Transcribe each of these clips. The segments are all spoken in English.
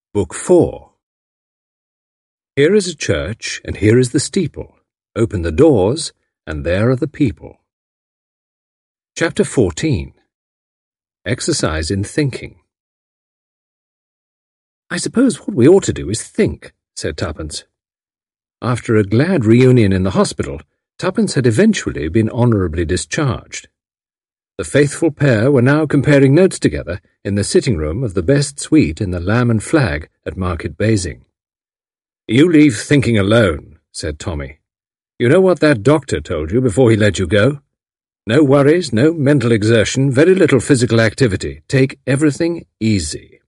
Book 4. Here is a church, and here is the steeple. Open the doors, and there are the people. Chapter 14. Exercise in Thinking. "I suppose what we ought to do is think," said Tuppence. After a glad reunion in the hospital, Tuppence had eventually been honourably discharged. The faithful pair were now comparing notes together in the sitting-room of the best suite in the Lamb and Flag at Market Basing. "You leave thinking alone," said Tommy. "You know what that doctor told you before he let you go? No worries, no mental exertion, very little physical activity. Take everything easy."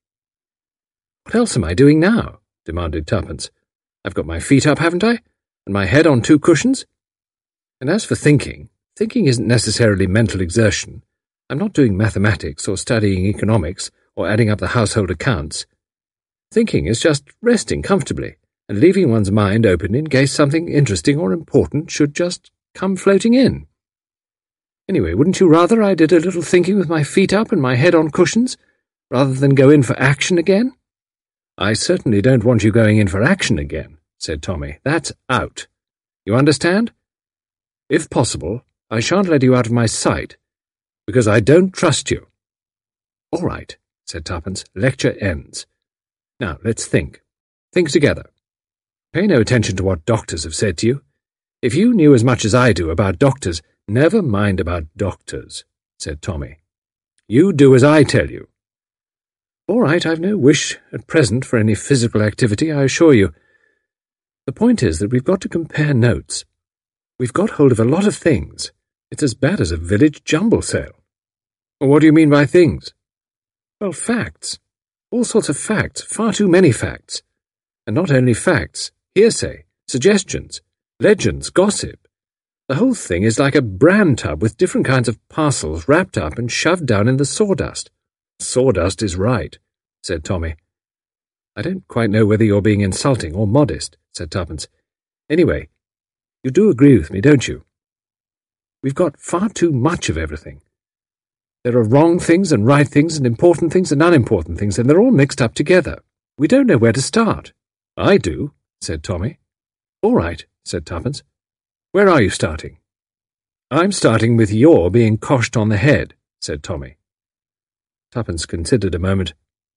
"What else am I doing now?" demanded Tuppence. "I've got my feet up, haven't I? And my head on 2 cushions? And as for thinking isn't necessarily mental exertion. I'm not doing mathematics or studying economics or adding up the household accounts. Thinking is just resting comfortably and leaving one's mind open in case something interesting or important should just come floating in. Anyway, wouldn't you rather I did a little thinking with my feet up and my head on cushions, rather than go in for action again?" "I certainly don't want you going in for action again," said Tommy. "That's out. You understand? If possible, I shan't let you out of my sight, because I don't trust you." "All right," said Tuppence. "Lecture ends. Now, let's think. Think together. Pay no attention to what doctors have said to you. If you knew as much as I do about doctors—" "Never mind about doctors," said Tommy. "You do as I tell you." "All right, I've no wish at present for any physical activity, I assure you. The point is that we've got to compare notes. We've got hold of a lot of things. It's as bad as a village jumble sale." "What do you mean by things?" "Well, facts. All sorts of facts, far too many facts. And not only facts, hearsay, suggestions, legends, gossip. The whole thing is like a bran tub with different kinds of parcels wrapped up and shoved down in the sawdust." "Sawdust is right," said Tommy. "I don't quite know whether you're being insulting or modest," said Tuppence. "Anyway, you do agree with me, don't you? We've got far too much of everything. There are wrong things and right things and important things and unimportant things, and they're all mixed up together. We don't know where to start." "I do," said Tommy. "All right," said Tuppence. "Where are you starting?" "I'm starting with your being coshed on the head," said Tommy. Tuppence considered a moment.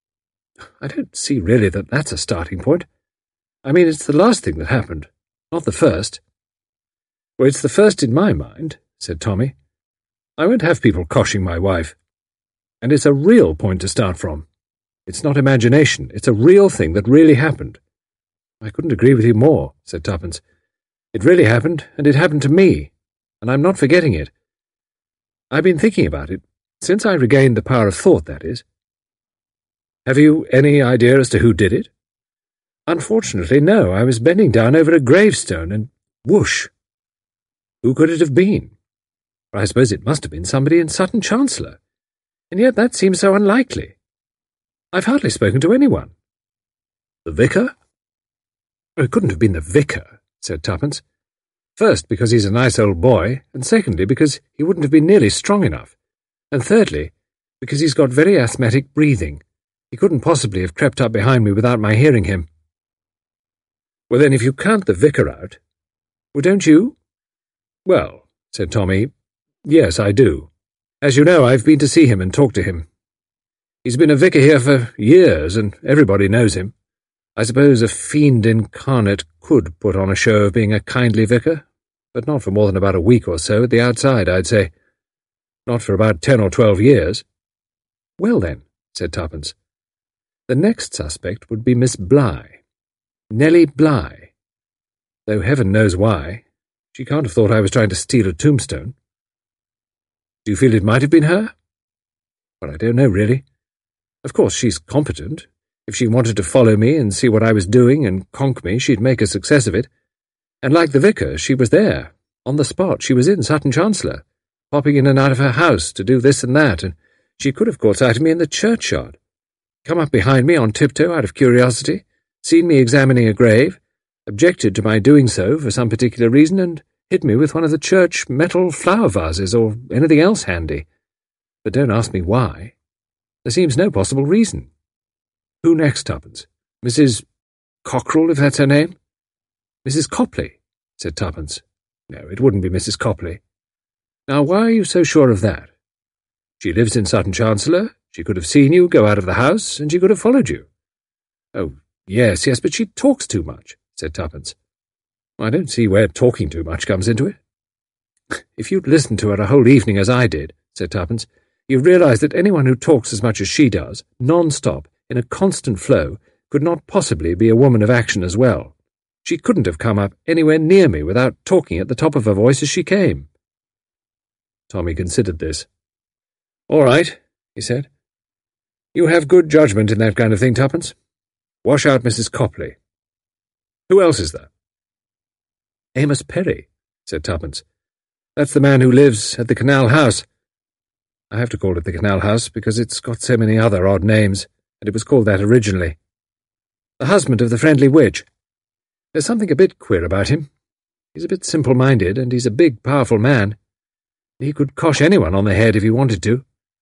"I don't see really that that's a starting point. I mean, it's the last thing that happened, not the first." "Well, it's the first in my mind," said Tommy. "I won't have people coshing my wife. And it's a real point to start from. It's not imagination, it's a real thing that really happened." "I couldn't agree with you more," said Tuppence. "It really happened, and it happened to me, and I'm not forgetting it. I've been thinking about it, since I regained the power of thought, that is." "Have you any idea as to who did it?" "Unfortunately, no. I was bending down over a gravestone, and whoosh! Who could it have been? I suppose it must have been somebody in Sutton Chancellor, and yet that seems so unlikely. I've hardly spoken to anyone." "The vicar?" "It couldn't have been the vicar," said Tuppence. "First, because he's a nice old boy, and secondly, because he wouldn't have been nearly strong enough, and thirdly, because he's got very asthmatic breathing. He couldn't possibly have crept up behind me without my hearing him." "Well, then, if you count the vicar out—" "Well, don't you?" "Well," said Tommy, "yes, I do. As you know, I've been to see him and talked to him. He's been a vicar here for years, and everybody knows him. I suppose a fiend incarnate could put on a show of being a kindly vicar, but not for more than about a week or so at the outside, I'd say. Not for about 10 or 12 years. "Well, then," said Tuppence, "the next suspect would be Miss Bligh. Nellie Bligh. Though heaven knows why. She can't have thought I was trying to steal a tombstone." "Do you feel it might have been her?" "Well, I don't know, really. Of course, she's competent. If she wanted to follow me and see what I was doing and conk me, she'd make a success of it. And like the vicar, she was there, on the spot. She was in Sutton Chancellor, popping in and out of her house to do this and that, and she could have caught sight of me in the churchyard, come up behind me on tiptoe out of curiosity, seen me examining a grave, objected to my doing so for some particular reason, and hit me with one of the church metal flower vases or anything else handy. But don't ask me why. There seems no possible reason." "Who next, Tuppence? Mrs. Cockerell, if that's her name? Mrs. Copley, said Tuppence. No, it wouldn't be Mrs. Copley. Now, why are you so sure of that? She lives in Sutton Chancellor, she could have seen you go out of the house, and she could have followed you. Oh, yes, but she talks too much, said Tuppence. I don't see where talking too much comes into it. If you'd listened to her a whole evening as I did, said Tuppence, you'd realise that anyone who talks as much as she does, non-stop, in a constant flow, could not possibly be a woman of action as well. She couldn't have come up anywhere near me without talking at the top of her voice as she came. Tommy considered this. All right, he said. You have good judgment in that kind of thing, Tuppence. Wash out Mrs. Copley. Who else is there? Amos Perry, said Tuppence. That's the man who lives at the Canal House. I have to call it the Canal House because it's got so many other odd names, and it was called that originally. The husband of the friendly witch. There's something a bit queer about him. He's a bit simple-minded, and he's a big, powerful man. He could cosh anyone on the head if he wanted to.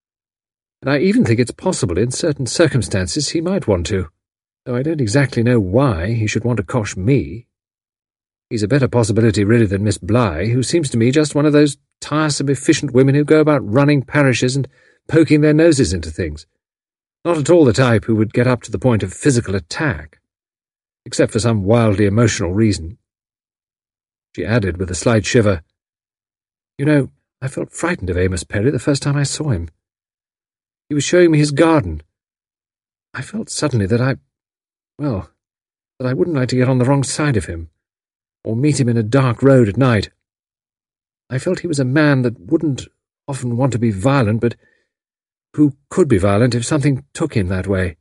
And I even think it's possible in certain circumstances he might want to, though I don't exactly know why he should want to cosh me. He's a better possibility really than Miss Bligh, who seems to me just one of those tiresome, efficient women who go about running parishes and poking their noses into things. Not at all the type who would get up to the point of physical attack, except for some wildly emotional reason. She added with a slight shiver, You know, I felt frightened of Amos Perry the first time I saw him. He was showing me his garden. I felt suddenly that I wouldn't like to get on the wrong side of him, or meet him in a dark road at night. I felt he was a man that wouldn't often want to be violent, but who could be violent if something took him that way.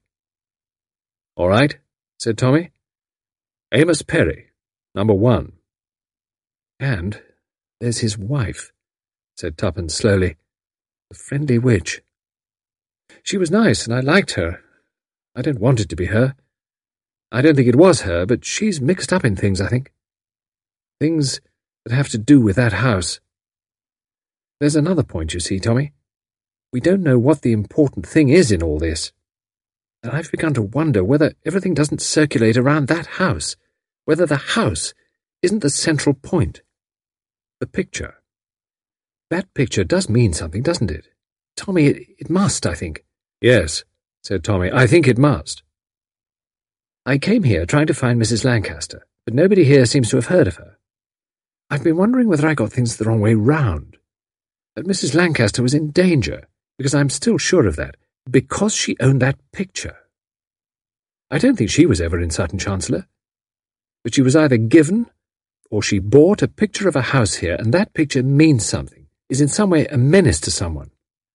All right, said Tommy. Amos Perry, number 1. And there's his wife, said Tuppence slowly. The friendly witch. She was nice, and I liked her. I don't want it to be her. I don't think it was her, but she's mixed up in things, I think. Things that have to do with that house. There's another point, you see, Tommy. We don't know what the important thing is in all this. And I've begun to wonder whether everything doesn't circulate around that house, whether the house isn't the central point. The picture. That picture does mean something, doesn't it? Tommy, it must, I think. Yes, said Tommy, I think it must. I came here trying to find Mrs. Lancaster, but nobody here seems to have heard of her. I've been wondering whether I got things the wrong way round. That Mrs. Lancaster was in danger, because I'm still sure of that, because she owned that picture. I don't think she was ever in Sutton Chancellor, but she was either given or she bought a picture of a house here, and that picture means something, is in some way a menace to someone.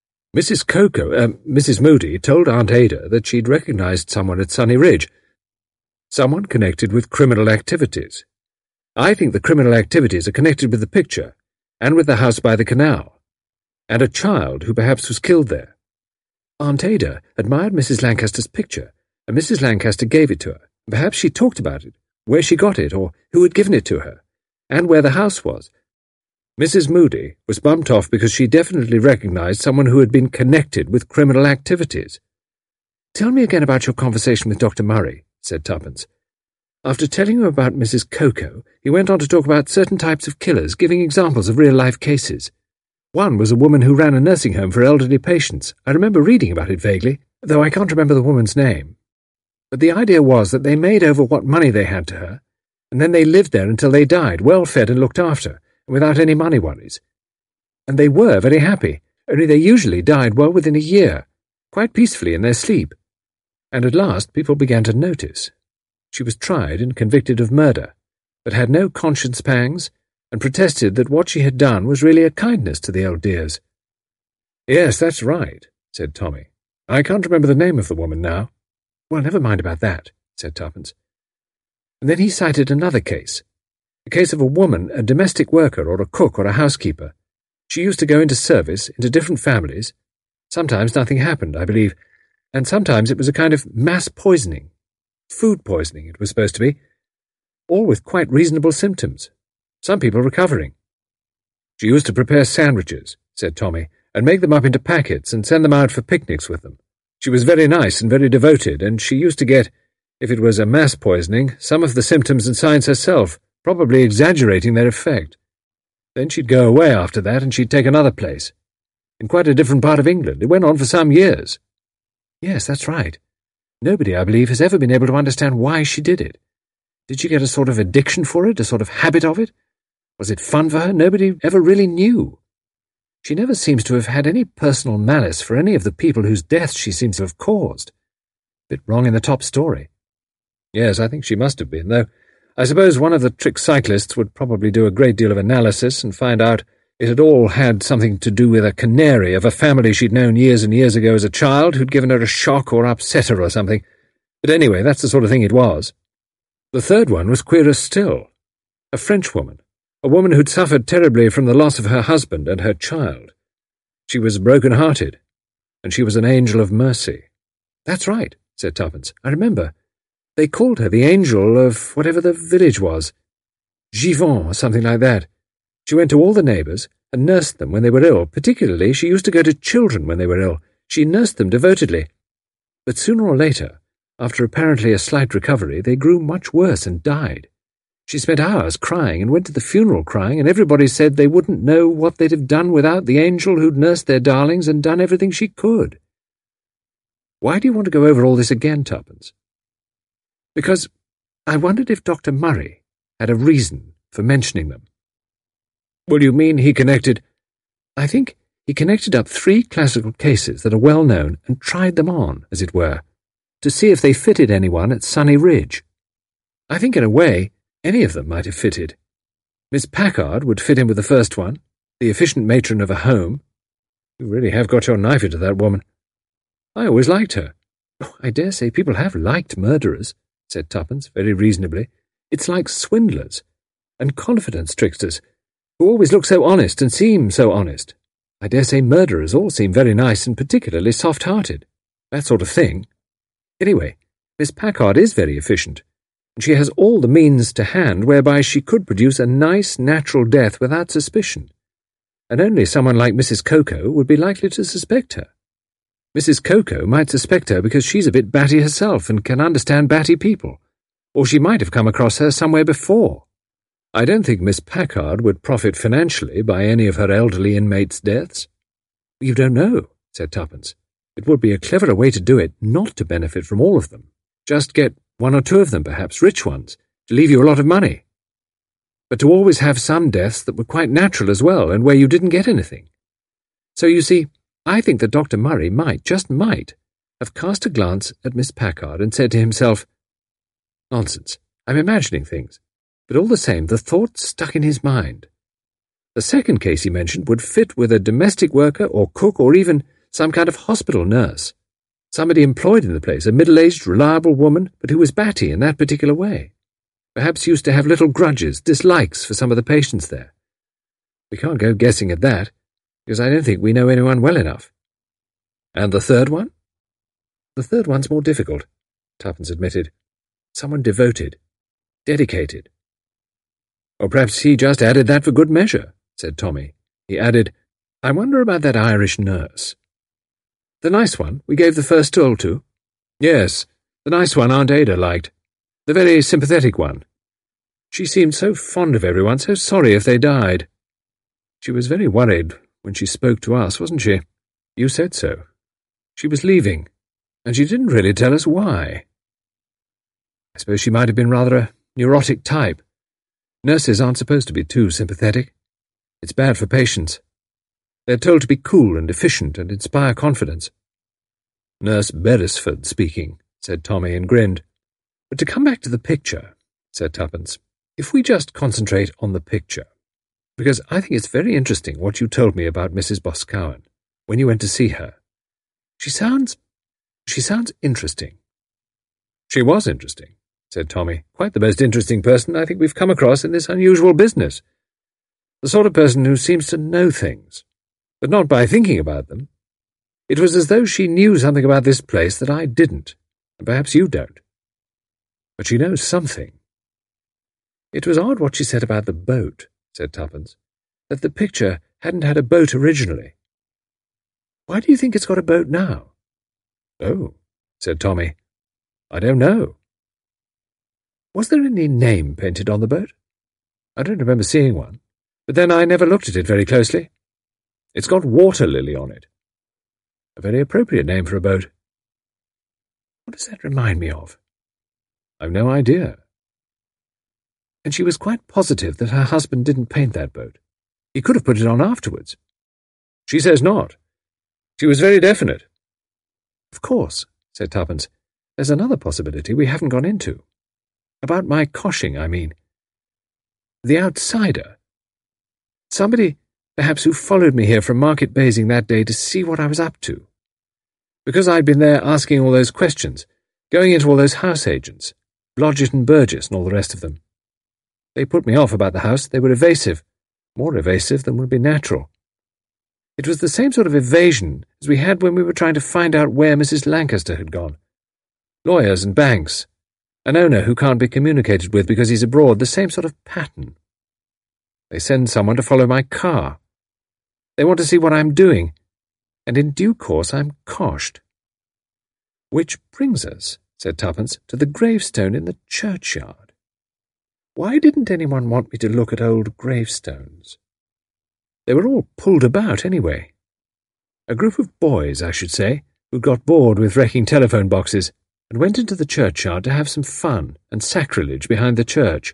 Mrs. Moody told Aunt Ada that she'd recognized someone at Sunny Ridge, someone connected with criminal activities. I think the criminal activities are connected with the picture, and with the house by the canal, and a child who perhaps was killed there. Aunt Ada admired Mrs. Lancaster's picture, and Mrs. Lancaster gave it to her. Perhaps she talked about it, where she got it, or who had given it to her, and where the house was. Mrs. Moody was bumped off because she definitely recognized someone who had been connected with criminal activities. Tell me again about your conversation with Dr. Murray, said Tuppence. After telling you about Mrs. Coco, he went on to talk about certain types of killers, giving examples of real-life cases. One was a woman who ran a nursing home for elderly patients. I remember reading about it vaguely, though I can't remember the woman's name. But the idea was that they made over what money they had to her, and then they lived there until they died, well-fed and looked after, and without any money worries. And they were very happy, only they usually died well within a year, quite peacefully in their sleep. And at last people began to notice. She was tried and convicted of murder, but had no conscience pangs, and protested that what she had done was really a kindness to the old dears. Yes, that's right, said Tommy. I can't remember the name of the woman now. Well, never mind about that, said Tuppence. And then he cited another case, a case of a woman, a domestic worker or a cook or a housekeeper. She used to go into service, into different families. Sometimes nothing happened, I believe, and sometimes it was a kind of mass poisoning. Food poisoning, it was supposed to be, all with quite reasonable symptoms, some people recovering. She used to prepare sandwiches, said Tommy, and make them up into packets and send them out for picnics with them. She was very nice and very devoted, and she used to get, If it was a mass poisoning, some of the symptoms and signs herself, probably exaggerating their effect. Then she'd go away after that, and she'd take another place. In quite a different part of England. It went on for some years. Yes, that's right. Nobody, I believe, has ever been able to understand why she did it. Did she get a sort of addiction for it, a sort of habit of it? Was it fun for her? Nobody ever really knew. She never seems to have had any personal malice for any of the people whose deaths she seems to have caused. Bit wrong in the top story. Yes, I think she must have been, though I suppose one of the trick cyclists would probably do a great deal of analysis and find out it had all had something to do with a canary of a family she'd known years and years ago as a child who'd given her a shock or upset her or something. But anyway, that's the sort of thing it was. The third one was queerer still. A Frenchwoman. A woman who'd suffered terribly from the loss of her husband and her child. She was broken-hearted, and she was an angel of mercy. That's right, said Tuppence. I remember. They called her the angel of whatever the village was. Givon, or something like that. She went to all the neighbours and nursed them when they were ill. Particularly, she used to go to children when they were ill. She nursed them devotedly. But sooner or later, after apparently a slight recovery, they grew much worse and died. She spent hours crying and went to the funeral crying, and everybody said they wouldn't know what they'd have done without the angel who'd nursed their darlings and done everything she could. Why do you want to go over all this again, Tuppence? Because I wondered if Dr. Murray had a reason for mentioning them. Well, you mean he connected... I think he connected up 3 classical cases that are well known and tried them on, as it were, to see if they fitted anyone at Sunny Ridge. I think in a way any of them might have fitted. Miss Packard would fit in with the first one, the efficient matron of a home. You really have got your knife into that woman. I always liked her. Oh, I dare say people have liked murderers, said Tuppence, very reasonably. It's like swindlers and confidence tricksters, who always look so honest and seem so honest. I dare say murderers all seem very nice and particularly soft-hearted. That sort of thing. Anyway, Miss Packard is very efficient, and she has all the means to hand whereby she could produce a nice, natural death without suspicion, and only someone like Mrs. Cocoa would be likely to suspect her. Mrs. Cocoa might suspect her because she's a bit batty herself and can understand batty people, or she might have come across her somewhere before. I don't think Miss Packard would profit financially by any of her elderly inmates' deaths. You don't know, said Tuppence. It would be a cleverer way to do it not to benefit from all of them. Just get 1 or 2 of them, perhaps rich ones, to leave you a lot of money. But to always have some deaths that were quite natural as well, and where you didn't get anything. So you see, I think that Dr. Murray might, just might, have cast a glance at Miss Packard and said to himself, Nonsense, I'm imagining things. But all the same, the thought stuck in his mind. The second case he mentioned would fit with a domestic worker or cook or even some kind of hospital nurse. Somebody employed in the place, a middle-aged, reliable woman, but who was batty in that particular way. Perhaps used to have little grudges, dislikes for some of the patients there. We can't go guessing at that, because I don't think we know anyone well enough. And the third one? The third one's more difficult, Tuppence admitted. Someone devoted, dedicated. Or perhaps he just added that for good measure, said Tommy. He added, I wonder about that Irish nurse. The nice one we gave the first toll to? Yes, the nice one Aunt Ada liked. The very sympathetic one. She seemed so fond of everyone, so sorry if they died. She was very worried when she spoke to us, wasn't she? You said so. She was leaving, and she didn't really tell us why. I suppose she might have been rather a neurotic type. Nurses aren't supposed to be too sympathetic. It's bad for patients. They're told to be cool and efficient and inspire confidence. Nurse Beresford speaking, said Tommy and grinned. But to come back to the picture, said Tuppence, if we just concentrate on the picture, because I think it's very interesting what you told me about Mrs. Boscawen when you went to see her. She sounds interesting. She was interesting, said Tommy. Quite the most interesting person I think we've come across in this unusual business. The sort of person who seems to know things, but not by thinking about them. It was as though she knew something about this place that I didn't, and perhaps you don't. But she knows something. It was odd what she said about the boat, said Tuppence, that the picture hadn't had a boat originally. Why do you think it's got a boat now? Oh, said Tommy, I don't know. Was there any name painted on the boat? I don't remember seeing one, but then I never looked at it very closely. It's got Water Lily on it. A very appropriate name for a boat. What does that remind me of? I've no idea. And she was quite positive that her husband didn't paint that boat. He could have put it on afterwards. She says not. She was very definite. Of course, said Tuppence. There's another possibility we haven't gone into. About my coshing, I mean. The outsider. Somebody, perhaps, who followed me here from Market Basing that day to see what I was up to. Because I'd been there asking all those questions, going into all those house agents, Blodgett and Burgess and all the rest of them. They put me off about the house. They were evasive, more evasive than would be natural. It was the same sort of evasion as we had when we were trying to find out where Mrs. Lancaster had gone. Lawyers and banks, an owner who can't be communicated with because he's abroad, the same sort of pattern. They send someone to follow my car. They want to see what I'm doing, and in due course I'm coshed. Which brings us, said Tuppence, to the gravestone in the churchyard. Why didn't anyone want me to look at old gravestones? They were all pulled about anyway. A group of boys, I should say, who got bored with wrecking telephone boxes and went into the churchyard to have some fun and sacrilege behind the church.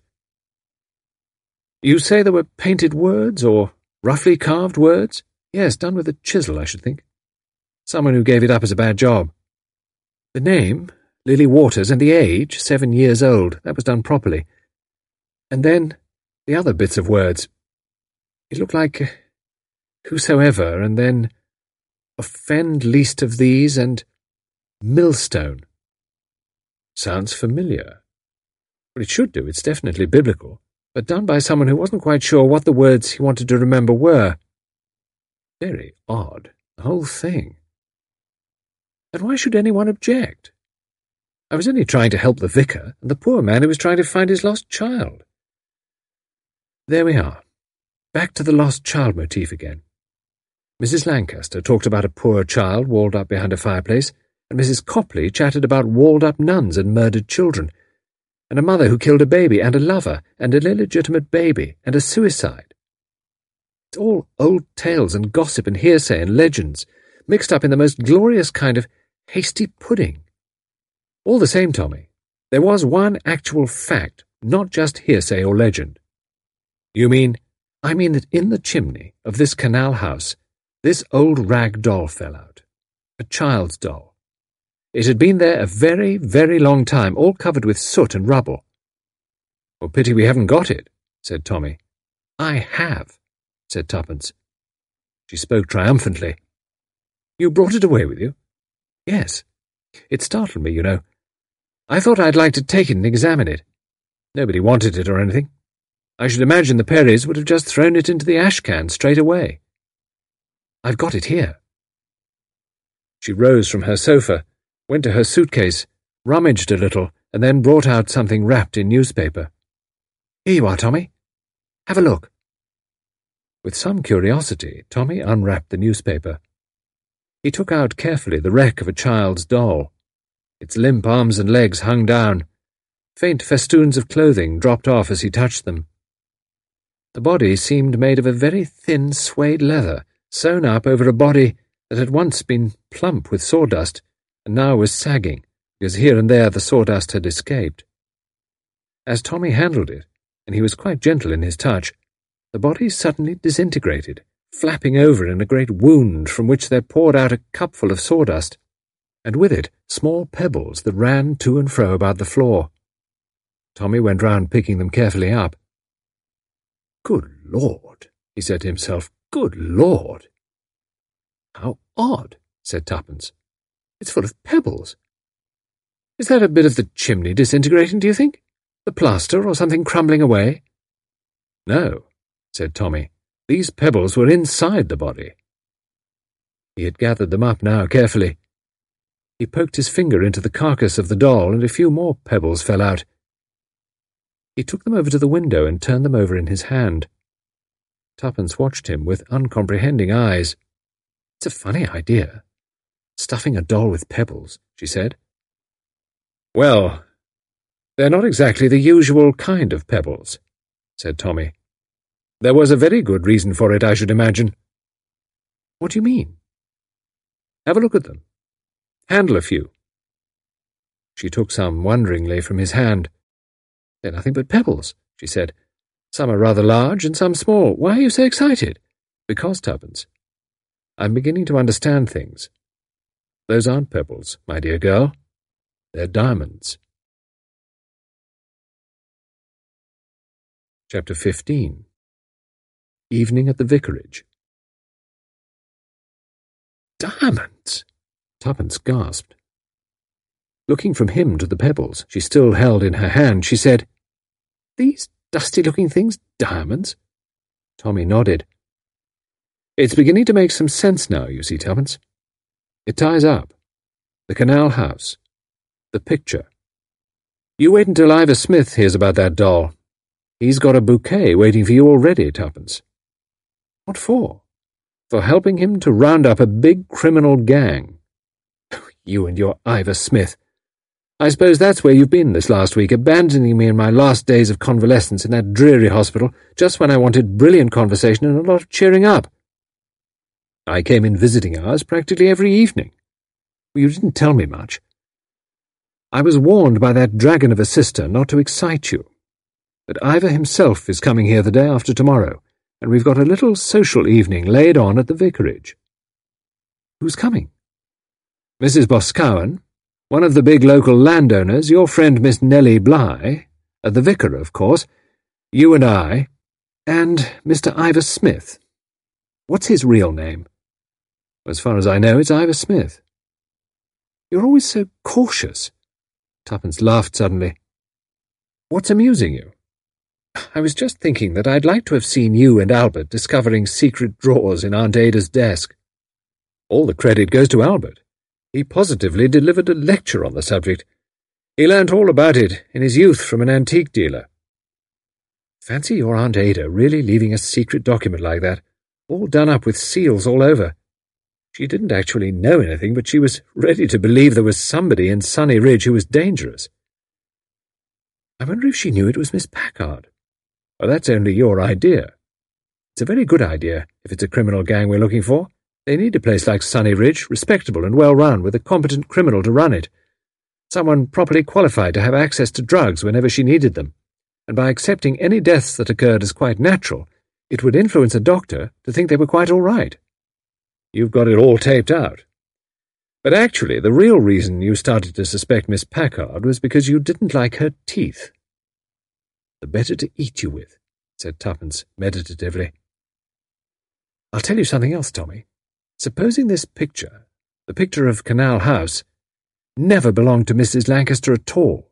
You say there were painted words, or roughly carved words? Yes, done with a chisel, I should think. Someone who gave it up as a bad job. The name, Lily Waters, and the age, 7 years old, that was done properly. And then the other bits of words. It looked like whosoever, and then offend least of these, and millstone. Sounds familiar. Well, it should do, it's definitely biblical, but done by someone who wasn't quite sure what the words he wanted to remember were. Very odd, the whole thing. And why should anyone object? I was only trying to help the vicar and the poor man who was trying to find his lost child. There we are. Back to the lost child motif again. Mrs. Lancaster talked about a poor child walled up behind a fireplace, and Mrs. Copley chatted about walled-up nuns and murdered children, and a mother who killed a baby, and a lover, and an illegitimate baby, and a suicide. It's all old tales and gossip and hearsay and legends, mixed up in the most glorious kind of hasty pudding. All the same, Tommy, there was one actual fact, not just hearsay or legend. You mean? I mean that in the chimney of this canal house, this old rag doll fell out. A child's doll. It had been there a very, very long time, all covered with soot and rubble. "Well, pity we haven't got it," said Tommy. "I have," said Tuppence. She spoke triumphantly. "You brought it away with you?" "Yes. It startled me, you know. I thought I'd like to take it and examine it. Nobody wanted it or anything. I should imagine the Perrys would have just thrown it into the ash can straight away. I've got it here." She rose from her sofa, went to her suitcase, rummaged a little, and then brought out something wrapped in newspaper. "Here you are, Tommy. Have a look." With some curiosity, Tommy unwrapped the newspaper. He took out carefully the wreck of a child's doll. Its limp arms and legs hung down. Faint festoons of clothing dropped off as he touched them. The body seemed made of a very thin suede leather, sewn up over a body that had once been plump with sawdust, and now was sagging, because here and there the sawdust had escaped. As Tommy handled it, and he was quite gentle in his touch, the body suddenly disintegrated, flapping over in a great wound from which there poured out a cupful of sawdust, and with it small pebbles that ran to and fro about the floor. Tommy went round picking them carefully up. "Good Lord," he said to himself, "good Lord." "How odd," said Tuppence. "It's full of pebbles. Is that a bit of the chimney disintegrating, do you think? The plaster or something crumbling away?" "No," said Tommy. "These pebbles were inside the body." He had gathered them up now carefully. He poked his finger into the carcass of the doll, and a few more pebbles fell out. He took them over to the window and turned them over in his hand. Tuppence watched him with uncomprehending eyes. "It's a funny idea, stuffing a doll with pebbles," she said. "Well, They're not exactly the usual kind of pebbles, said Tommy. There was a very good reason for it, I should imagine. What do you mean? Have a look at them. Handle a few. She took some wonderingly from his hand. They're nothing but pebbles, she said. Some are rather large and some small. Why are you so excited? Because, Tuppence, I'm beginning to understand things. Those aren't pebbles, my dear girl. They're diamonds. Chapter 15. Evening at the vicarage. Diamonds! Tuppence gasped. Looking from him to the pebbles she still held in her hand, she said, These dusty-looking things diamonds? Tommy nodded. It's beginning to make some sense now, you see, Tuppence. It ties up. The canal house. The picture. You wait until Ivor Smith hears about that doll. He's got a bouquet waiting for you already, Tuppence. What for? For helping him to round up a big criminal gang. You and your Ivor Smith. I suppose that's where you've been this last week, abandoning me in my last days of convalescence in that dreary hospital, just when I wanted brilliant conversation and a lot of cheering up. I came in visiting hours practically every evening. You didn't tell me much. I was warned by that dragon of a sister not to excite you. But Ivor himself is coming here the day after tomorrow, and we've got a little social evening laid on at the vicarage. Who's coming? Mrs. Boscawen, one of the big local landowners, your friend Miss Nellie Bly, the vicar, of course, you and I, and Mr. Ivor Smith. What's his real name? As far as I know, it's Ivor Smith. You're always so cautious. Tuppence laughed suddenly. What's amusing you? I was just thinking that I'd like to have seen you and Albert discovering secret drawers in Aunt Ada's desk. All the credit goes to Albert. He positively delivered a lecture on the subject. He learnt all about it in his youth from an antique dealer. Fancy your Aunt Ada really leaving a secret document like that, all done up with seals all over. She didn't actually know anything, but she was ready to believe there was somebody in Sunny Ridge who was dangerous. I wonder if she knew it was Miss Packard. Well, that's only your idea. It's a very good idea, if it's a criminal gang we're looking for. They need a place like Sunny Ridge, respectable and well-run, with a competent criminal to run it. Someone properly qualified to have access to drugs whenever she needed them. And by accepting any deaths that occurred as quite natural, it would influence a doctor to think they were quite all right. You've got it all taped out. But actually, the real reason you started to suspect Miss Packard was because you didn't like her teeth. The better to eat you with, said Tuppence meditatively. I'll tell you something else, Tommy. Supposing this picture, the picture of Canal House, never belonged to Mrs. Lancaster at all.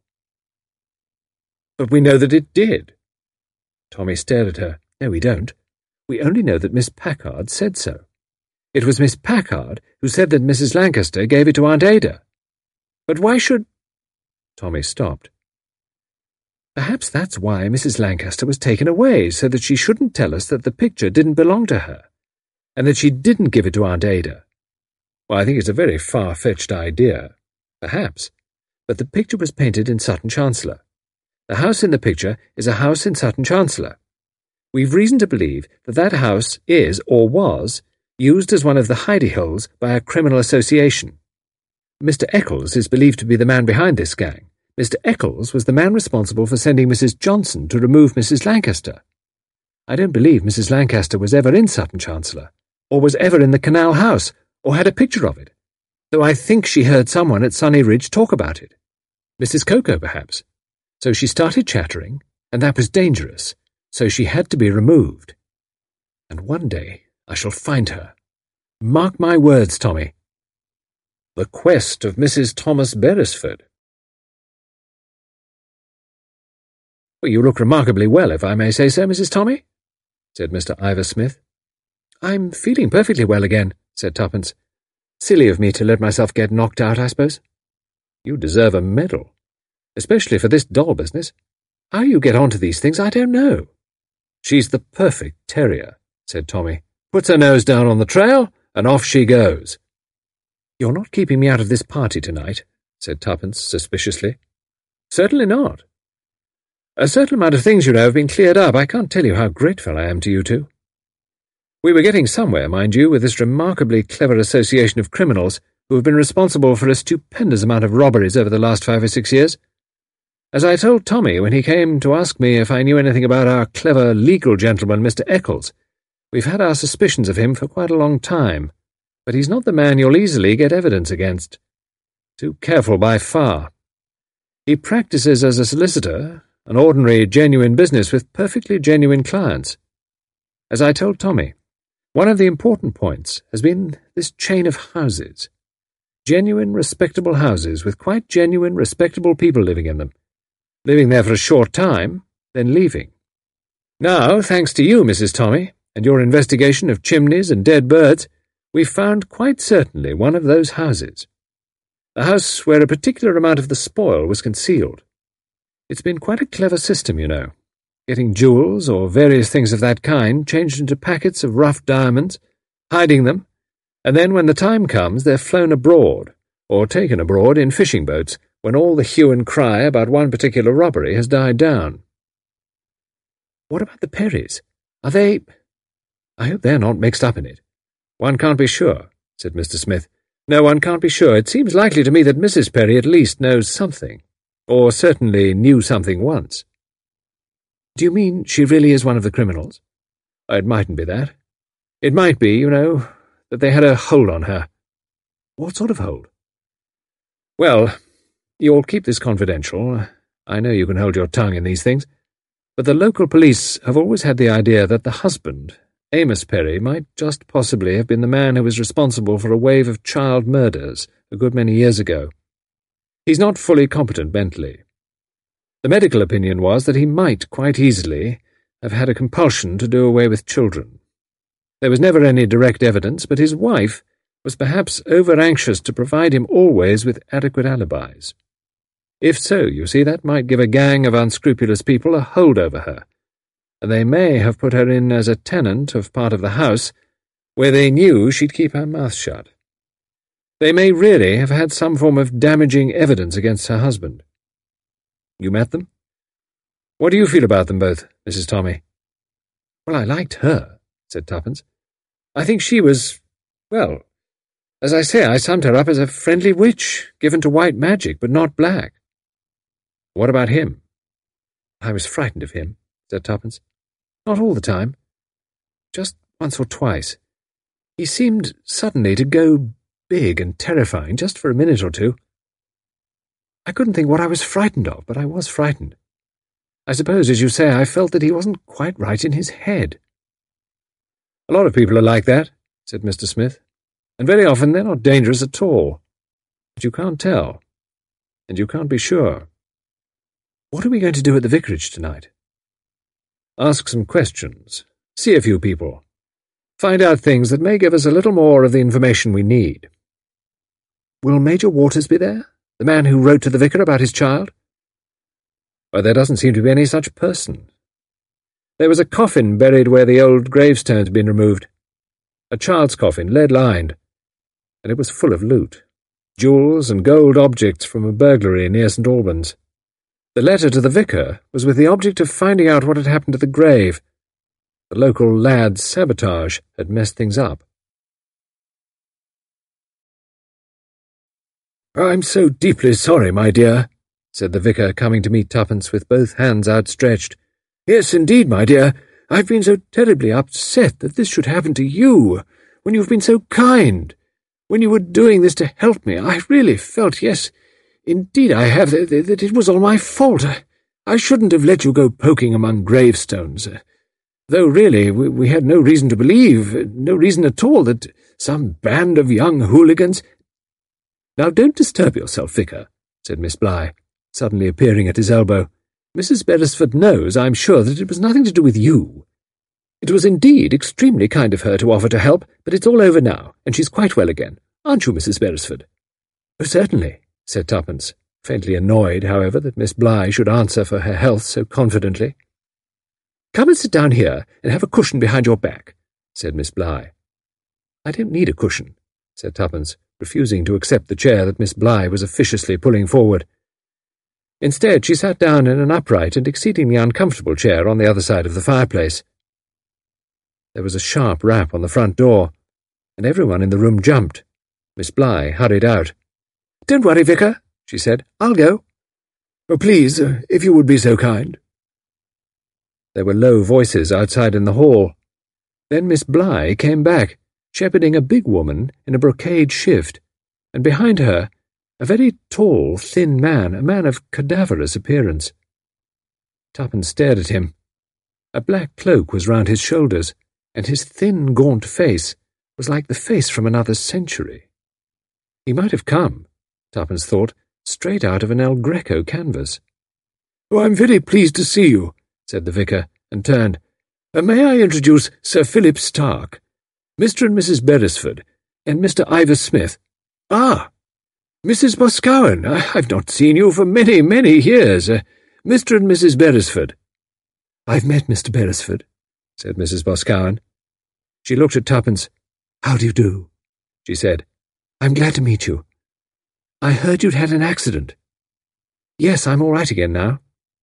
But we know that it did. Tommy stared at her. No, we don't. We only know that Miss Packard said so. It was Miss Packard who said that Mrs. Lancaster gave it to Aunt Ada. But why should— Tommy stopped. Perhaps that's why Mrs. Lancaster was taken away, so that she shouldn't tell us that the picture didn't belong to her, and that she didn't give it to Aunt Ada. Well, I think it's a very far-fetched idea. Perhaps. But the picture was painted in Sutton Chancellor. The house in the picture is a house in Sutton Chancellor. We've reason to believe that that house is, or was, used as one of the hidey holes by a criminal association. Mr. Eccles is believed to be the man behind this gang. Mr. Eccles was the man responsible for sending Mrs. Johnson to remove Mrs. Lancaster. I don't believe Mrs. Lancaster was ever in Sutton Chancellor, or was ever in the Canal House, or had a picture of it, though I think she heard someone at Sunny Ridge talk about it. Mrs. Coco, perhaps. So she started chattering, and that was dangerous, so she had to be removed. And one day I shall find her. Mark my words, Tommy. The quest of Mrs. Thomas Beresford. Well, you look remarkably well, if I may say so, Mrs. Tommy, said Mr. Ivor Smith. I'm feeling perfectly well again, said Tuppence. Silly of me to let myself get knocked out, I suppose. You deserve a medal, especially for this doll business. How you get on to these things, I don't know. She's the perfect terrier, said Tommy. Puts her nose down on the trail, and off she goes. You're not keeping me out of this party tonight, said Tuppence suspiciously. Certainly not, A certain amount of things, you know, have been cleared up. I can't tell you how grateful I am to you two. We were getting somewhere, mind you, with this remarkably clever association of criminals who have been responsible for a stupendous amount of robberies over the last 5 or 6 years. As I told Tommy when he came to ask me if I knew anything about our clever legal gentleman, Mr. Eccles, we've had our suspicions of him for quite a long time, but he's not the man you'll easily get evidence against. Too careful by far. He practices as a solicitor, an ordinary, genuine business with perfectly genuine clients. As I told Tommy, one of the important points has been this chain of houses. Genuine, respectable houses with quite genuine, respectable people living in them. Living there for a short time, then leaving. Now, thanks to you, Mrs. Tommy, and your investigation of chimneys and dead birds, we've found quite certainly one of those houses. The house where a particular amount of the spoil was concealed. It's been quite a clever system, you know. Getting jewels or various things of that kind changed into packets of rough diamonds, hiding them, and then when the time comes they're flown abroad, or taken abroad in fishing boats, when all the hue and cry about one particular robbery has died down. What about the Perrys? Are they— I hope they're not mixed up in it. One can't be sure, said Mr. Smith. No, one can't be sure. It seems likely to me that Mrs. Perry at least knows something, or certainly knew something once. Do you mean she really is one of the criminals? It mightn't be that. It might be, you know, that they had a hold on her. What sort of hold? Well, you'll keep this confidential. I know you can hold your tongue in these things, but the local police have always had the idea that the husband, Amos Perry, might just possibly have been the man who was responsible for a wave of child murders a good many years ago. He's not fully competent mentally. The medical opinion was that he might quite easily have had a compulsion to do away with children. There was never any direct evidence, but his wife was perhaps over-anxious to provide him always with adequate alibis. If so, you see, that might give a gang of unscrupulous people a hold over her, and they may have put her in as a tenant of part of the house where they knew she'd keep her mouth shut. They may really have had some form of damaging evidence against her husband. You met them? What do you feel about them both, Mrs. Tommy? Well, I liked her, said Tuppence. I think she was, well, as I say, I summed her up as a friendly witch, given to white magic, but not black. What about him? I was frightened of him, said Tuppence. Not all the time. Just once or twice. He seemed suddenly to go big and terrifying, just for a minute or two. I couldn't think what I was frightened of, but I was frightened. I suppose, as you say, I felt that he wasn't quite right in his head. A lot of people are like that, said Mr. Smith, and very often they're not dangerous at all. But you can't tell, and you can't be sure. What are we going to do at the vicarage tonight? Ask some questions, see a few people, find out things that may give us a little more of the information we need. Will Major Waters be there? The man who wrote to the vicar about his child? Well, there doesn't seem to be any such person. There was a coffin buried where the old gravestone had been removed. A child's coffin, lead-lined, and it was full of loot. Jewels and gold objects from a burglary near St. Albans. The letter to the vicar was with the object of finding out what had happened to the grave. The local lad's sabotage had messed things up. I'm so deeply sorry, my dear, said the vicar, coming to meet Tuppence with both hands outstretched. Yes, indeed, my dear. I've been so terribly upset that this should happen to you, when you've been so kind. When you were doing this to help me, I really felt, yes, indeed I have, that it was all my fault. I shouldn't have let you go poking among gravestones. Though really we had no reason to believe, no reason at all, that some band of young hooligans— Now don't disturb yourself, vicar, said Miss Bligh, suddenly appearing at his elbow. Mrs. Beresford knows, I'm sure, that it was nothing to do with you. It was indeed extremely kind of her to offer to help, but it's all over now, and she's quite well again. Aren't you, Mrs. Beresford? Oh, certainly, said Tuppence, faintly annoyed, however, that Miss Bligh should answer for her health so confidently. Come and sit down here and have a cushion behind your back, said Miss Bligh. I don't need a cushion, said Tuppence, refusing to accept the chair that Miss Bligh was officiously pulling forward. Instead, she sat down in an upright and exceedingly uncomfortable chair on the other side of the fireplace. There was a sharp rap on the front door, and everyone in the room jumped. Miss Bligh hurried out. "Don't worry, Vicar," she said. "I'll go." "Oh, please, if you would be so kind." There were low voices outside in the hall. Then Miss Bligh came back, shepherding a big woman in a brocade shift, and behind her a very tall, thin man, a man of cadaverous appearance. Tuppence stared at him. A black cloak was round his shoulders, and his thin, gaunt face was like the face from another century. He might have come, Tuppence thought, straight out of an El Greco canvas. "Oh, I'm very pleased to see you," said the vicar, and turned. "May I introduce Sir Philip Stark, Mr. and Mrs. Beresford, and Mr. Ivor Smith. Ah, Mrs. Boscawen, I've not seen you for many, many years. Mr. and Mrs. Beresford." "I've met Mr. Beresford," said Mrs. Boscawen. She looked at Tuppence. "How do you do?" she said. "I'm glad to meet you. I heard you'd had an accident." "Yes, I'm all right again now."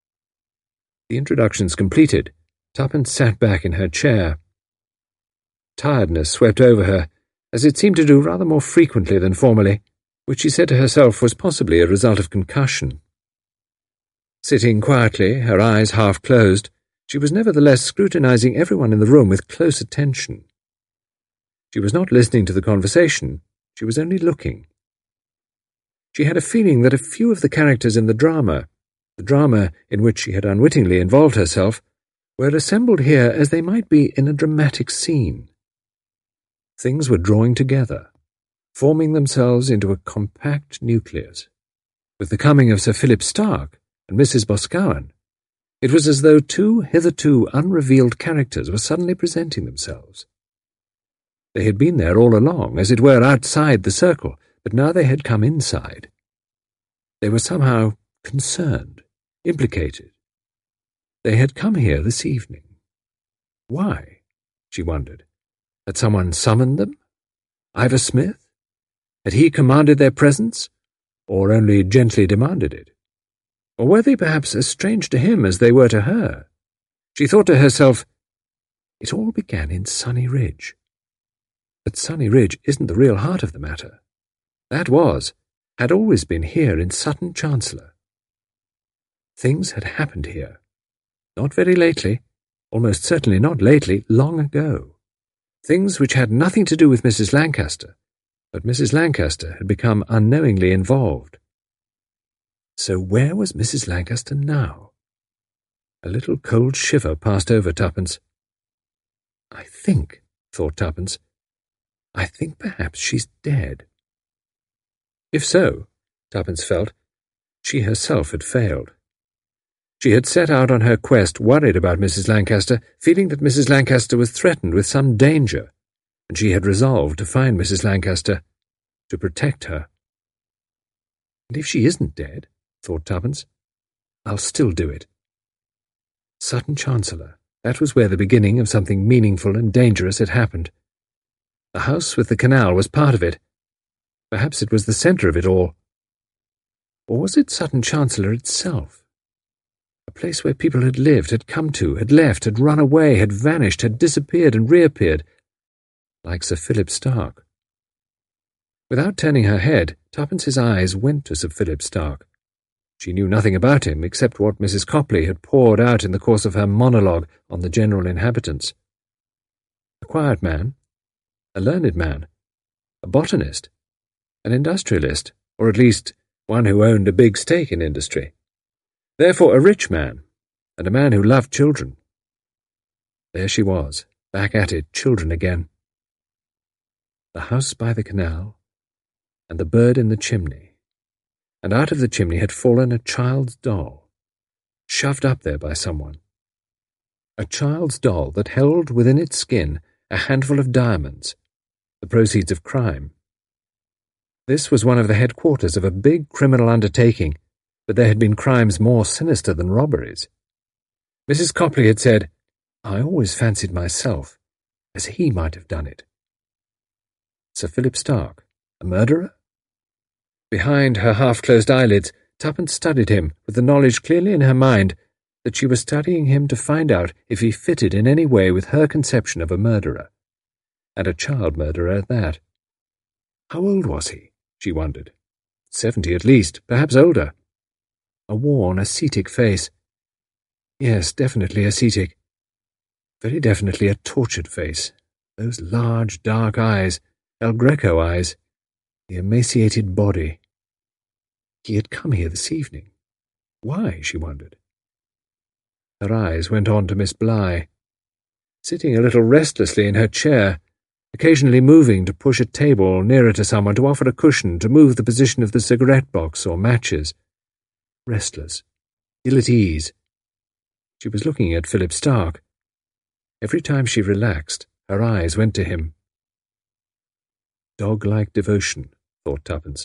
The introductions completed, Tuppence sat back in her chair. Tiredness swept over her, as it seemed to do rather more frequently than formerly, which she said to herself was possibly a result of concussion. Sitting quietly, her eyes half closed, she was nevertheless scrutinizing everyone in the room with close attention. She was not listening to the conversation, she was only looking. She had a feeling that a few of the characters in the drama in which she had unwittingly involved herself, were assembled here as they might be in a dramatic scene. Things were drawing together, forming themselves into a compact nucleus. With the coming of Sir Philip Stark and Mrs. Boscawen, it was as though two hitherto unrevealed characters were suddenly presenting themselves. They had been there all along, as it were outside the circle, but now they had come inside. They were somehow concerned, implicated. They had come here this evening. Why? She wondered. Had someone summoned them? Ivor Smith? Had he commanded their presence, or only gently demanded it? Or were they perhaps as strange to him as they were to her? She thought to herself, it all began in Sunny Ridge. But Sunny Ridge isn't the real heart of the matter. That had always been here in Sutton Chancellor. Things had happened here. Not very lately, almost certainly not lately, long ago. Things which had nothing to do with Mrs. Lancaster, but Mrs. Lancaster had become unknowingly involved. So where was Mrs. Lancaster now? A little cold shiver passed over Tuppence. I think, thought Tuppence, I think perhaps she's dead. If so, Tuppence felt, she herself had failed. She had set out on her quest worried about Mrs. Lancaster, feeling that Mrs. Lancaster was threatened with some danger, and she had resolved to find Mrs. Lancaster, to protect her. And if she isn't dead, thought Tuppence, I'll still do it. Sutton Chancellor, that was where the beginning of something meaningful and dangerous had happened. The house with the canal was part of it. Perhaps it was the centre of it all. Or was it Sutton Chancellor itself? A place where people had lived, had come to, had left, had run away, had vanished, had disappeared and reappeared, like Sir Philip Stark. Without turning her head, Tuppence's eyes went to Sir Philip Stark. She knew nothing about him except what Mrs. Copley had poured out in the course of her monologue on the general inhabitants. A quiet man, a learned man, a botanist, an industrialist, or at least one who owned a big stake in industry. Therefore a rich man, and a man who loved children. There she was, back at it, children again. The house by the canal, and the bird in the chimney, and out of the chimney had fallen a child's doll, shoved up there by someone. A child's doll that held within its skin a handful of diamonds, the proceeds of crime. This was one of the headquarters of a big criminal undertaking, but there had been crimes more sinister than robberies. Mrs. Copley had said, I always fancied myself as he might have done it. Sir Philip Stark, a murderer? Behind her half-closed eyelids, Tuppence studied him with the knowledge clearly in her mind that she was studying him to find out if he fitted in any way with her conception of a murderer, and a child murderer at that. How old was he? She wondered. 70 at least, perhaps older. A worn, ascetic face. Yes, definitely ascetic. Very definitely a tortured face. Those large, dark eyes, El Greco eyes, the emaciated body. He had come here this evening. Why, she wondered. Her eyes went on to Miss Bligh, sitting a little restlessly in her chair, occasionally moving to push a table nearer to someone, to offer a cushion, to move the position of the cigarette box or matches. Restless, ill at ease. She was looking at Philip Stark. Every time she relaxed, her eyes went to him. Dog-like devotion, thought Tuppence.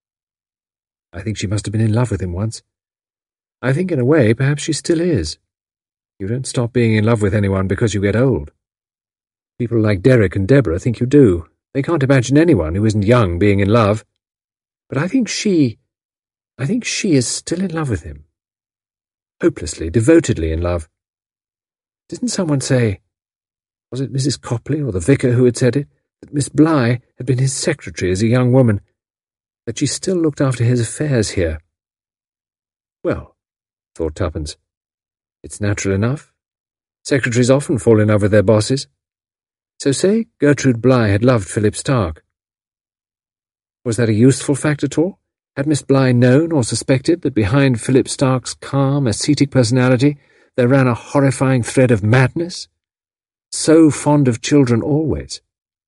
I think she must have been in love with him once. I think in a way perhaps she still is. You don't stop being in love with anyone because you get old. People like Derek and Deborah think you do. They can't imagine anyone who isn't young being in love. But I think she is still in love with him. Hopelessly, devotedly in love. Didn't someone say, was it Mrs. Copley or the vicar who had said it, that Miss Bligh had been his secretary as a young woman, that she still looked after his affairs here? Well, thought Tuppence, it's natural enough. Secretaries often fall in love with their bosses. So say Gertrude Bligh had loved Philip Stark. Was that a useful fact at all? Had Miss Bligh known or suspected that behind Philip Stark's calm, ascetic personality there ran a horrifying thread of madness? So fond of children always.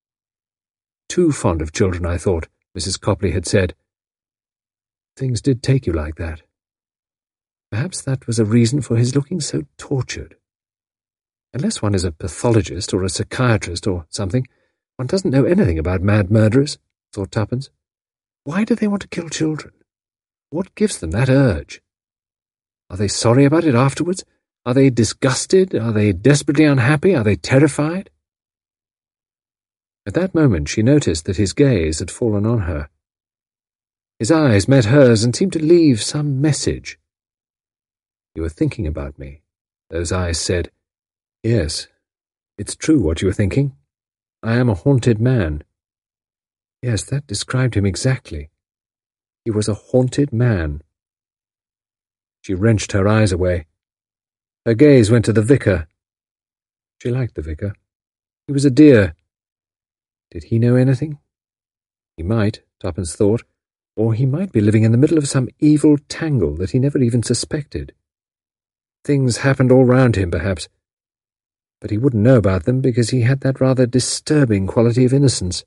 Too fond of children, I thought, Mrs. Copley had said. Things did take you like that. Perhaps that was a reason for his looking so tortured. Unless one is a pathologist or a psychiatrist or something, one doesn't know anything about mad murderers, thought Tuppence. Why do they want to kill children? What gives them that urge? Are they sorry about it afterwards? Are they disgusted? Are they desperately unhappy? Are they terrified? At that moment she noticed that his gaze had fallen on her. His eyes met hers and seemed to leave some message. You are thinking about me, those eyes said. Yes, it's true what you are thinking. I am a haunted man. Yes, that described him exactly. He was a haunted man. She wrenched her eyes away. Her gaze went to the vicar. She liked the vicar. He was a dear. Did he know anything? He might, Tuppence thought, or he might be living in the middle of some evil tangle that he never even suspected. Things happened all round him, perhaps, but he wouldn't know about them because he had that rather disturbing quality of innocence.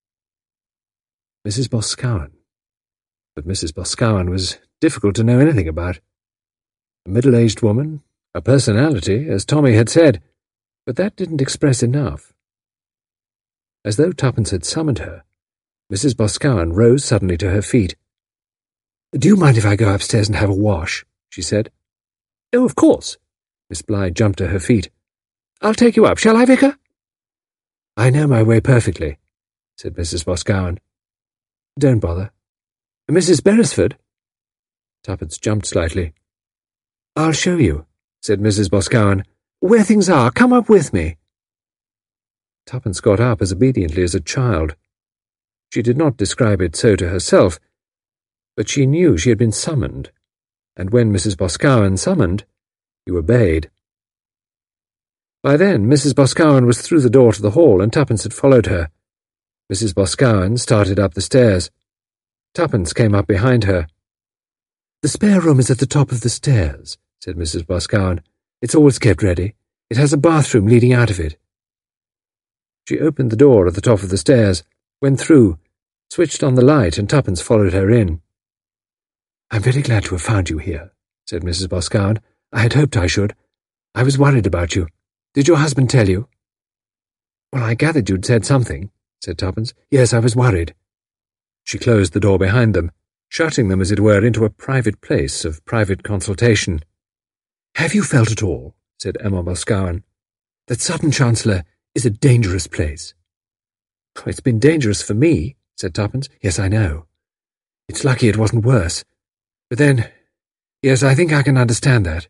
Mrs. Boscawen. But Mrs. Boscawen was difficult to know anything about. A middle-aged woman, a personality, as Tommy had said, but that didn't express enough. As though Tuppence had summoned her, Mrs. Boscawen rose suddenly to her feet. "Do you mind if I go upstairs and have a wash?" she said. "Oh, of course." Miss Bligh jumped to her feet. "I'll take you up, shall I, Vicar?" "I know my way perfectly," said Mrs. Boscawen. "Don't bother. Mrs. Beresford?" Tuppence jumped slightly. "I'll show you," said Mrs. Boscawen, "where things are. Come up with me." Tuppence got up as obediently as a child. She did not describe it so to herself, but she knew she had been summoned, and when Mrs. Boscawen summoned, you obeyed. By then Mrs. Boscawen was through the door to the hall, and Tuppence had followed her. Mrs. Boscawen started up the stairs. Tuppence came up behind her. "The spare room is at the top of the stairs," said Mrs. Boscawen. "It's always kept ready. It has a bathroom leading out of it." She opened the door at the top of the stairs, went through, switched on the light, and Tuppence followed her in. "I'm very glad to have found you here," said Mrs. Boscawen. "I had hoped I should. I was worried about you. Did your husband tell you?" "Well, I gathered you'd said something," said Tuppence. "Yes, I was worried." She closed the door behind them, shutting them, as it were, into a private place of private consultation. "Have you felt at all," said Emma Boscawen, "that Sutton Chancellor is a dangerous place?" "Oh, it's been dangerous for me," said Tuppence. "Yes, I know. It's lucky it wasn't worse. But then, yes, I think I can understand that.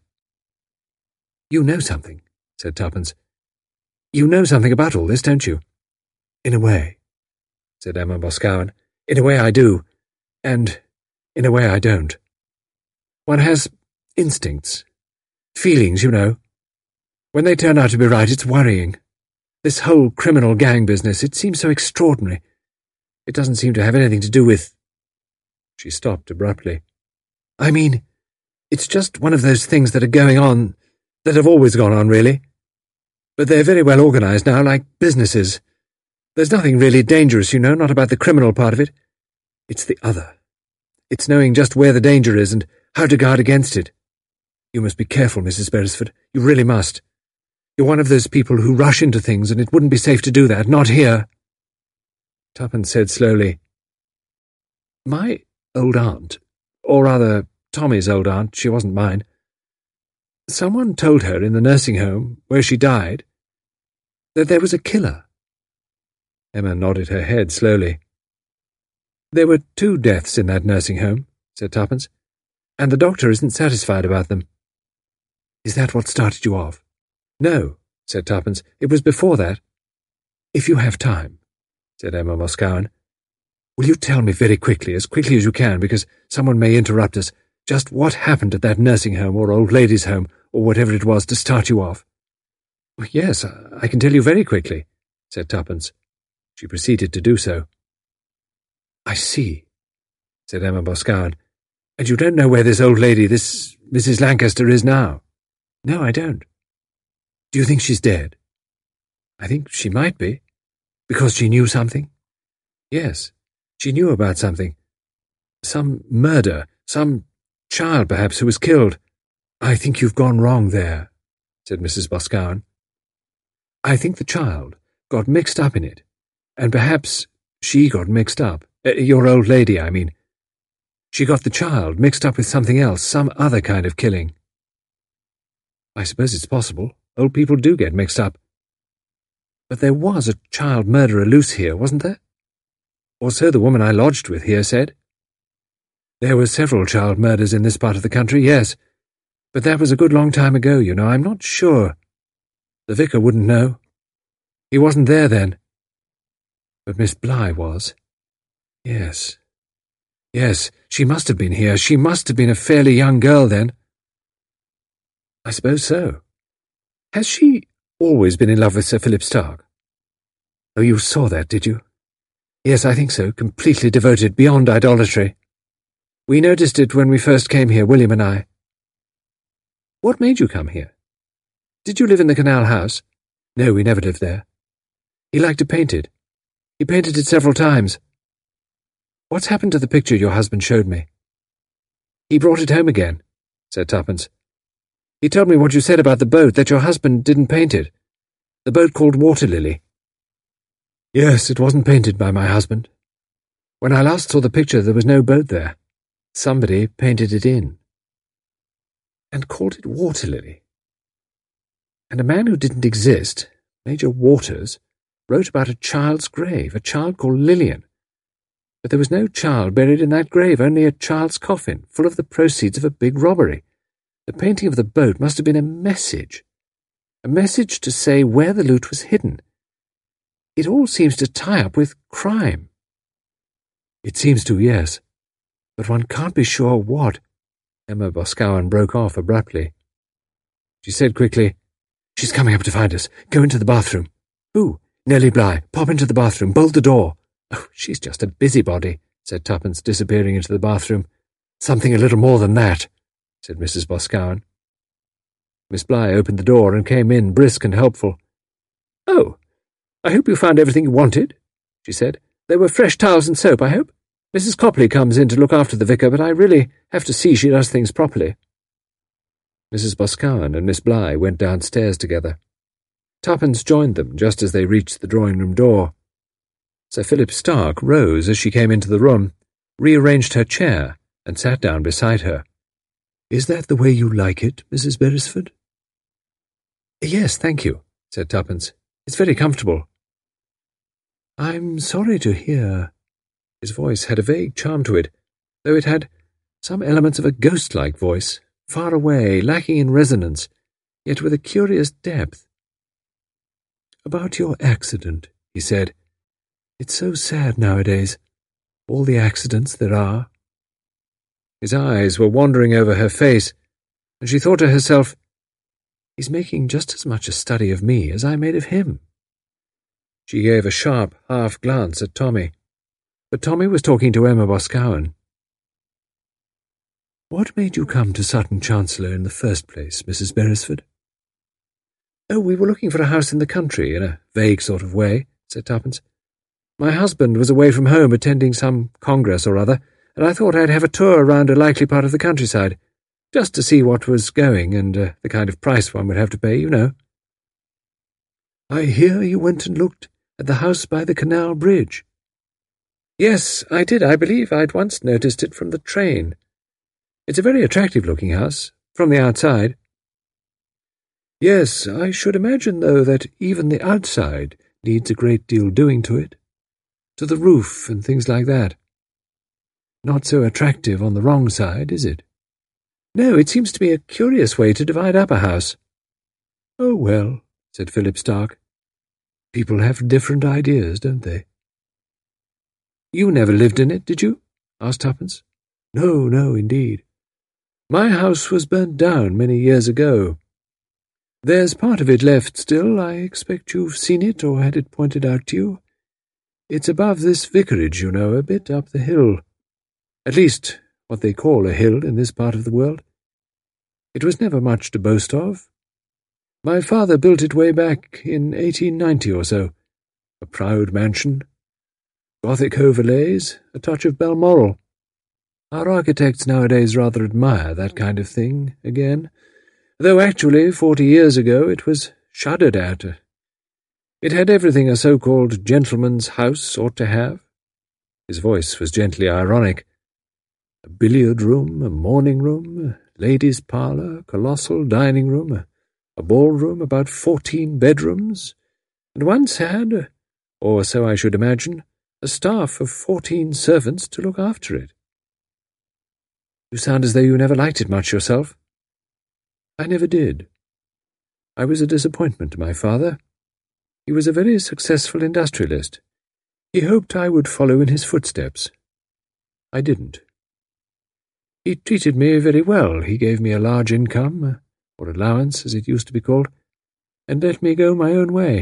You know something, said Tuppence. You know something about all this, don't you? In a way, said Emma Boscawen. In a way I do, and in a way I don't. One has instincts, feelings, you know. When they turn out to be right, it's worrying. This whole criminal gang business, it seems so extraordinary. It doesn't seem to have anything to do with— She stopped abruptly. I mean, it's just one of those things that are going on, that have always gone on, really. But they're very well organized now, like businesses. There's nothing really dangerous, you know, not about the criminal part of it. It's the other. It's knowing just where the danger is and how to guard against it. You must be careful, Mrs. Beresford. You really must. You're one of those people who rush into things, and it wouldn't be safe to do that, not here. Tuppence said slowly, My old aunt, or rather Tommy's old aunt, she wasn't mine, someone told her in the nursing home, where she died, that there was a killer. Emma nodded her head slowly. There were 2 deaths in that nursing home, said Tuppence, and the doctor isn't satisfied about them. Is that what started you off? No, said Tuppence. It was before that. If you have time, said Emma Boscawen, will you tell me very quickly as you can, because someone may interrupt us, just what happened at that nursing home or old ladies' home, or whatever it was, to start you off? Yes, I can tell you very quickly, said Tuppence. She proceeded to do so. I see, said Emma Boscawen. And you don't know where this old lady, this Mrs. Lancaster, is now? No, I don't. Do you think she's dead? I think she might be. Because she knew something? Yes, she knew about something. Some murder, some child perhaps who was killed. I think you've gone wrong there, said Mrs. Boscawen. I think the child got mixed up in it, and perhaps she got mixed up. Your old lady, I mean. She got the child mixed up with something else, some other kind of killing. I suppose it's possible. Old people do get mixed up. But there was a child murderer loose here, wasn't there? Or so the woman I lodged with here said. There were several child murders in this part of the country, yes. But that was a good long time ago, you know. I'm not sure. The vicar wouldn't know. He wasn't there then. But Miss Bligh was. Yes. Yes, she must have been here. She must have been a fairly young girl then. I suppose so. Has she always been in love with Sir Philip Stark? Oh, you saw that, did you? Yes, I think so. Completely devoted, beyond idolatry. We noticed it when we first came here, William and I. What made you come here? Did you live in the canal house? No, we never lived there. He liked to paint it. He painted it several times. What's happened to the picture your husband showed me? He brought it home again, said Tuppence. He told me what you said about the boat, that your husband didn't paint it. The boat called Water Lily. Yes, it wasn't painted by my husband. When I last saw the picture, there was no boat there. Somebody painted it in. And called it Water Lily. And a man who didn't exist, Major Waters, wrote about a child's grave, a child called Lillian. But there was no child buried in that grave, only a child's coffin, full of the proceeds of a big robbery. The painting of the boat must have been a message to say where the loot was hidden. It all seems to tie up with crime. It seems to, yes. But one can't be sure what. Emma Boscawen broke off abruptly. She said quickly, She's coming up to find us. Go into the bathroom. Who? Nellie Bligh. Pop into the bathroom. Bolt the door. Oh, she's just a busybody, said Tuppence, disappearing into the bathroom. Something a little more than that, said Mrs. Boscawen. Miss Bligh opened the door and came in, brisk and helpful. Oh, I hope you found everything you wanted, she said. There were fresh towels and soap, I hope. Mrs. Copley comes in to look after the vicar, but I really have to see she does things properly. Mrs. Boscawen and Miss Bligh went downstairs together. Tuppence joined them just as they reached the drawing-room door. Sir Philip Stark rose as she came into the room, rearranged her chair, and sat down beside her. Is that the way you like it, Mrs. Beresford? Yes, thank you, said Tuppence. It's very comfortable. I'm sorry to hear. His voice had a vague charm to it, though it had some elements of a ghost-like voice, far away, lacking in resonance, yet with a curious depth. "About your accident," he said. "It's so sad nowadays, all the accidents there are." His eyes were wandering over her face, and she thought to herself, "He's making just as much a study of me as I made of him." She gave a sharp half-glance at Tommy, but Tommy was talking to Emma Boscawen. "What made you come to Sutton Chancellor in the first place, Mrs. Beresford?" "Oh, we were looking for a house in the country, in a vague sort of way," said Tuppence. "My husband was away from home attending some congress or other, and I thought I'd have a tour round a likely part of the countryside, just to see what was going and the kind of price one would have to pay, you know." "I hear you went and looked at the house by the canal bridge." "Yes, I did. I believe I'd once noticed it from the train. It's a very attractive-looking house, from the outside." "Yes, I should imagine, though, that even the outside needs a great deal doing to it, to the roof and things like that. Not so attractive on the wrong side, is it?" "No, it seems to be a curious way to divide up a house." "Oh, well," said Philip Stark. "People have different ideas, don't they?" "You never lived in it, did you?" asked Tuppence. "No, no, indeed. My house was burnt down many years ago. There's part of it left still. I expect you've seen it or had it pointed out to you. It's above this vicarage, you know, a bit up the hill. At least, what they call a hill in this part of the world. It was never much to boast of. My father built it way back in 1890 or so. A proud mansion. Gothic overlays, a touch of Balmoral. Our architects nowadays rather admire that kind of thing again, though actually 40 years ago it was shuddered at. It had everything a so-called gentleman's house ought to have." His voice was gently ironic. "A billiard room, a morning room, a ladies' parlour, a colossal dining room, a ballroom, about 14 bedrooms, and once had, or so I should imagine, a staff of 14 servants to look after it." "You sound as though you never liked it much yourself." "I never did. I was a disappointment to my father. He was a very successful industrialist. He hoped I would follow in his footsteps. I didn't. He treated me very well. He gave me a large income, or allowance as it used to be called, and let me go my own way."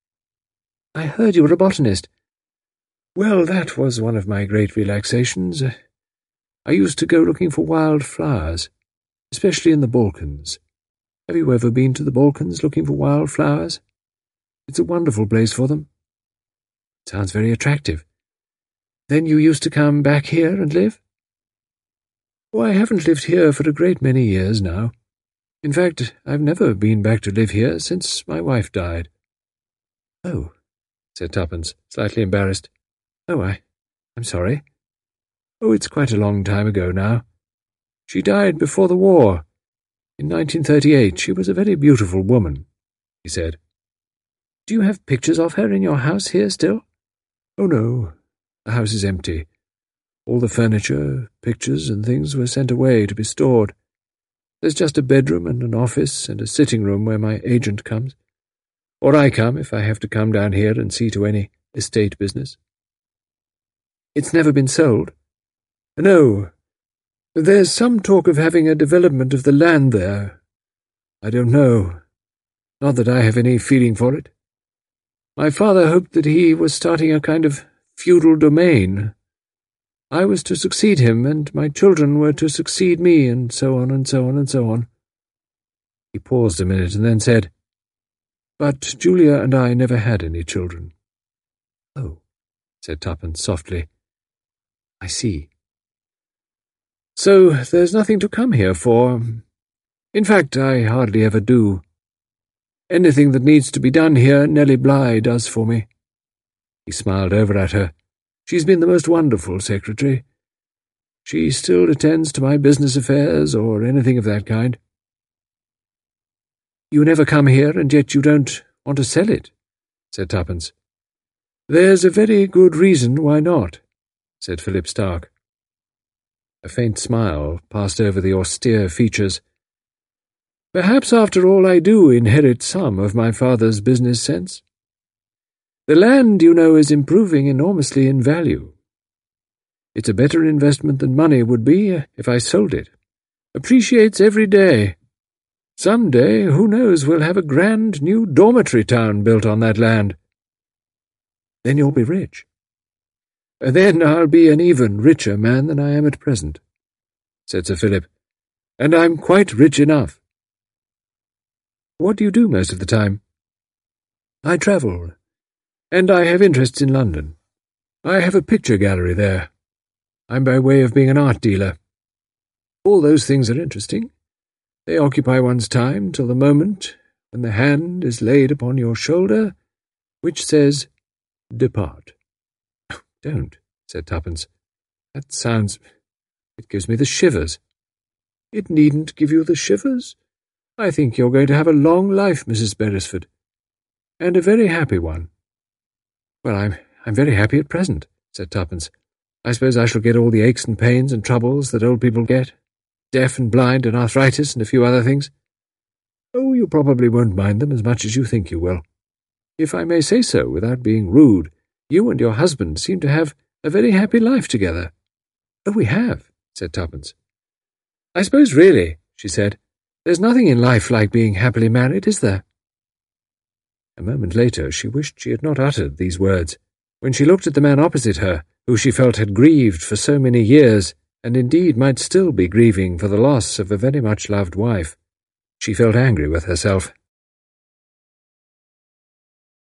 "I heard you were a botanist." "Well, that was one of my great relaxations. I used to go looking for wild flowers, especially in the Balkans. Have you ever been to the Balkans looking for wild flowers? It's a wonderful place for them." "Sounds very attractive. Then you used to come back here and live?" "Oh, I haven't lived here for a great many years now. In fact, I've never been back to live here since my wife died." "Oh," said Tuppence, slightly embarrassed. "Oh, I'm sorry." "Oh, it's quite a long time ago now. She died before the war. In 1938, she was a very beautiful woman," he said. "Do you have pictures of her in your house here still?" "Oh, no. The house is empty. All the furniture, pictures and things were sent away to be stored. There's just a bedroom and an office and a sitting room where my agent comes. Or I come if I have to come down here and see to any estate business." "It's never been sold?" "No. There's some talk of having a development of the land there. I don't know. Not that I have any feeling for it. My father hoped that he was starting a kind of feudal domain. I was to succeed him, and my children were to succeed me, and so on and so on and so on." He paused a minute and then said, "But Julia and I never had any children." "Oh," said Tuppence softly. "I see. So there's nothing to come here for. In fact, I hardly ever do. Anything that needs to be done here, Nellie Bly does for me." He smiled over at her. "She's been the most wonderful secretary. She still attends to my business affairs or anything of that kind." "You never come here, and yet you don't want to sell it," said Tuppence. "There's a very good reason why not," said Philip Stark. A faint smile passed over the austere features. "Perhaps after all I do inherit some of my father's business sense. The land, you know, is improving enormously in value. It's a better investment than money would be if I sold it. Appreciates every day. Some day, who knows, we'll have a grand new dormitory town built on that land. Then you'll be rich." "Then I'll be an even richer man than I am at present," said Sir Philip, "and I'm quite rich enough." "What do you do most of the time?" "I travel, and I have interests in London. I have a picture gallery there. I'm by way of being an art dealer. All those things are interesting. They occupy one's time till the moment when the hand is laid upon your shoulder, which says, 'Depart.'" "Oh, don't," said Tuppence. "That sounds... it gives me the shivers." "It needn't give you the shivers. I think you're going to have a long life, Mrs. Beresford, and a very happy one." "Well, I'm very happy at present," said Tuppence. "I suppose I shall get all the aches and pains and troubles that old people get. Deaf and blind and arthritis and a few other things. Oh, you probably won't mind them as much as you think you will. If I may say so without being rude, you and your husband seem to have a very happy life together." "Oh, we have," said Tuppence. "I suppose really," she said, "there's nothing in life like being happily married, is there?" A moment later she wished she had not uttered these words. When she looked at the man opposite her, who she felt had grieved for so many years, and indeed might still be grieving for the loss of a very much loved wife, she felt angry with herself.